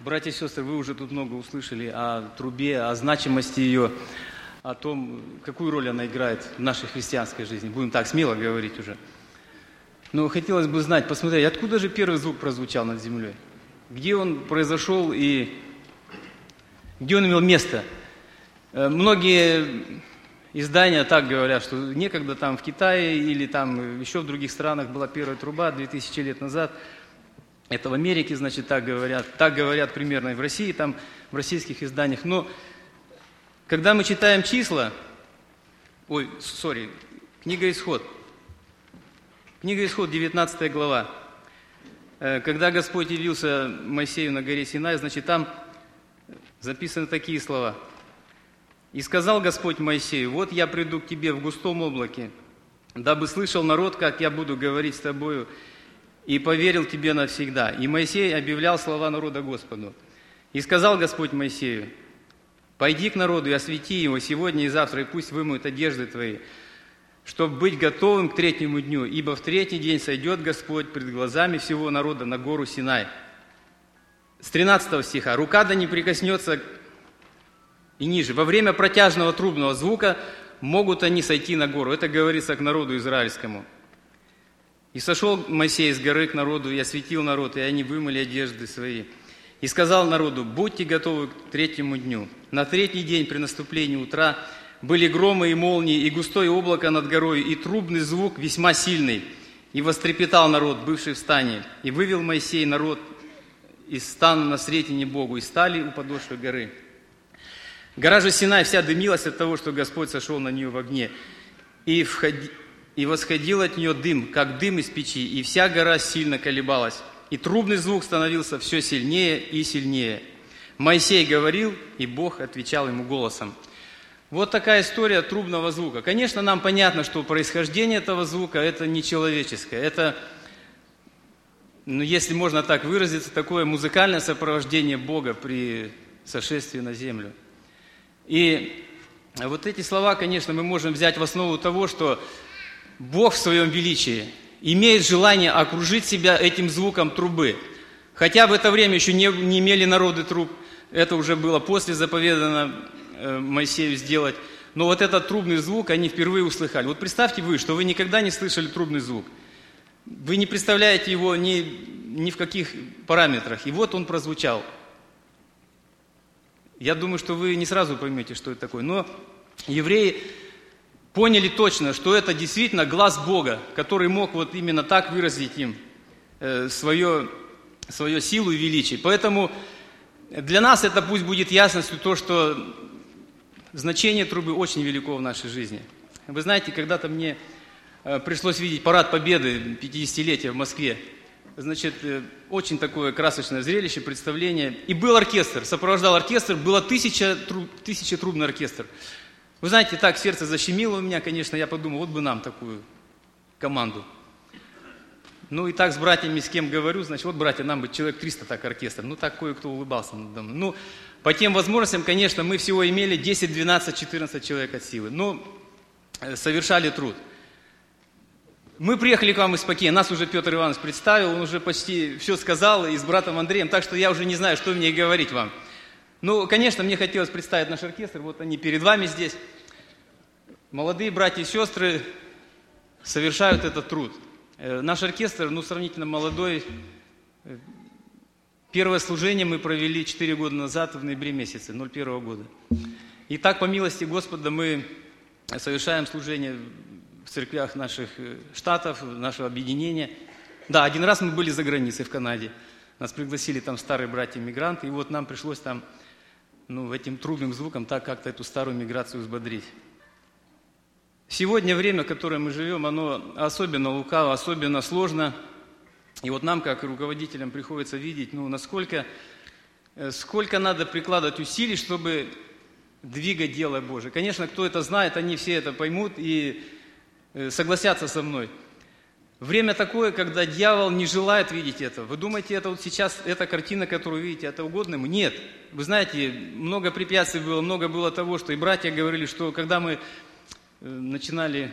Братья и сестры, вы уже тут много услышали о трубе, о значимости ее, о том, какую роль она играет в нашей христианской жизни. Будем так смело говорить уже. Но хотелось бы знать, посмотреть, откуда же первый звук прозвучал над землей? Где он произошел и где он имел место? Многие издания так говорят, что некогда там в Китае или там еще в других странах была первая труба 2000 лет назад. Это в Америке, значит, так говорят. Так говорят примерно и в России, там в российских изданиях. Но когда мы читаем числа, книга Исход, 19 глава, когда Господь явился Моисею на горе Синай, значит, там записаны такие слова. «И сказал Господь Моисею: вот я приду к тебе в густом облаке, дабы слышал народ, как я буду говорить с тобою, и поверил тебе навсегда». И Моисей объявлял слова народа Господу. «И сказал Господь Моисею: пойди к народу и освети его сегодня и завтра, и пусть вымоют одежды твои, чтобы быть готовым к третьему дню, ибо в третий день сойдет Господь пред глазами всего народа на гору Синай». С 13 стиха. «Рука да не прикоснется...» И ниже. «Во время протяжного трубного звука могут они сойти на гору». Это говорится к народу израильскому. «И сошел Моисей с горы к народу, и осветил народ, и они вымыли одежды свои. И сказал народу: будьте готовы к третьему дню. На третий день при наступлении утра были громы и молнии, и густое облако над горой, и трубный звук весьма сильный. И вострепетал народ, бывший в стане. И вывел Моисей народ из стана на Сретение Богу, и стали у подошвы горы. Гора же Синай вся дымилась от того, что Господь сошел на нее в огне. И восходил от нее дым, как дым из печи, и вся гора сильно колебалась. И трубный звук становился все сильнее и сильнее. Моисей говорил, и Бог отвечал ему голосом». Вот такая история трубного звука. Конечно, нам понятно, что происхождение этого звука – это не человеческое. Это, если можно так выразиться, такое музыкальное сопровождение Бога при сошествии на землю. И вот эти слова, конечно, мы можем взять в основу того, что Бог в своем величии имеет желание окружить себя этим звуком трубы. Хотя в это время еще не имели народы труб, это уже было после заповедано Моисею сделать. Но вот этот трубный звук они впервые услыхали. Вот представьте вы, что вы никогда не слышали трубный звук. Вы не представляете его ни в каких параметрах. И вот он прозвучал. Я думаю, что вы не сразу поймете, что это такое. Но евреи поняли точно, что это действительно глас Бога, который мог вот именно так выразить им свою силу и величие. Поэтому для нас это пусть будет ясностью то, что значение трубы очень велико в нашей жизни. Вы знаете, когда-то мне пришлось видеть парад Победы, 50-летия в Москве. Значит, очень такое красочное зрелище, представление. И был оркестр, сопровождал оркестр, было 1000-трубный оркестр. Вы знаете, так сердце защемило у меня, конечно, я подумал, вот бы нам такую команду. Ну и так с братьями, с кем говорю, значит, вот, братья, нам бы человек 300 так оркестр. Ну так кое-кто улыбался надо мной. Ну, по тем возможностям, конечно, мы всего имели 10, 12, 14 человек от силы. Но совершали труд. Мы приехали к вам из Пекина, нас уже Петр Иванович представил, он уже почти все сказал, и с братом Андреем, так что я уже не знаю, что мне говорить вам. Ну, конечно, мне хотелось представить наш оркестр, вот они перед вами здесь. Молодые братья и сестры совершают этот труд. Наш оркестр, сравнительно молодой. Первое служение мы провели 4 года назад, в ноябре месяце, 2001 года. И так, по милости Господа, мы совершаем служение в церквях наших штатов, нашего объединения. Да, один раз мы были за границей, в Канаде. Нас пригласили там старые братья-мигранты, и вот нам пришлось там, этим трубным звуком так как-то эту старую миграцию взбодрить. Сегодня время, в которое мы живем, оно особенно лукаво, особенно сложно. И вот нам, как руководителям, приходится видеть, сколько надо прикладывать усилий, чтобы двигать дело Божие. Конечно, кто это знает, они все это поймут и согласятся со мной. Время такое, когда дьявол не желает видеть это. Вы думаете, это вот сейчас, эта картина, которую видите, это угодно ему? Нет. Вы знаете, много препятствий было, много было того, что и братья говорили, что когда мы начинали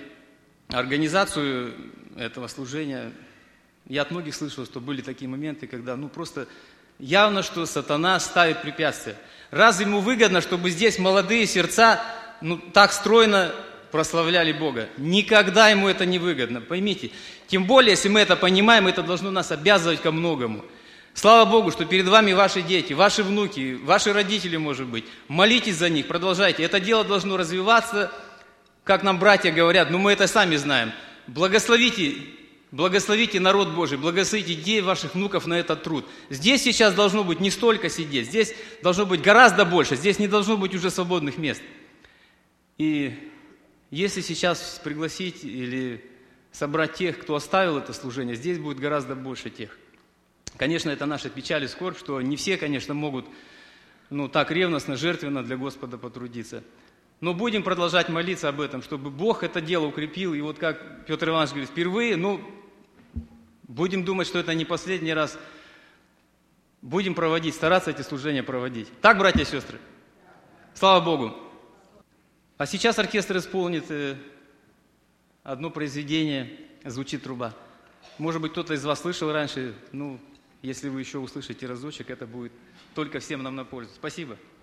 организацию этого служения, я от многих слышал, что были такие моменты, когда просто явно, что сатана ставит препятствия. Раз ему выгодно, чтобы здесь молодые сердца так стройно прославляли Бога. Никогда ему это не выгодно, поймите. Тем более, если мы это понимаем, это должно нас обязывать ко многому. Слава Богу, что перед вами ваши дети, ваши внуки, ваши родители, может быть. Молитесь за них, продолжайте. Это дело должно развиваться, как нам братья говорят, но мы это сами знаем. Благословите народ Божий, благословите детей ваших внуков на этот труд. Здесь сейчас должно быть не столько сидеть, здесь должно быть гораздо больше, здесь не должно быть уже свободных мест. И если сейчас пригласить или собрать тех, кто оставил это служение, здесь будет гораздо больше тех. Конечно, это наша печаль и скорбь, что не все, конечно, могут так ревностно, жертвенно для Господа потрудиться. Но будем продолжать молиться об этом, чтобы Бог это дело укрепил. И вот как Петр Иванович говорит, впервые, будем думать, что это не последний раз. Будем стараться эти служения проводить. Так, братья и сестры? Слава Богу! А сейчас оркестр исполнит одно произведение, звучит труба. Может быть, кто-то из вас слышал раньше, если вы еще услышите разочек, это будет только всем нам на пользу. Спасибо.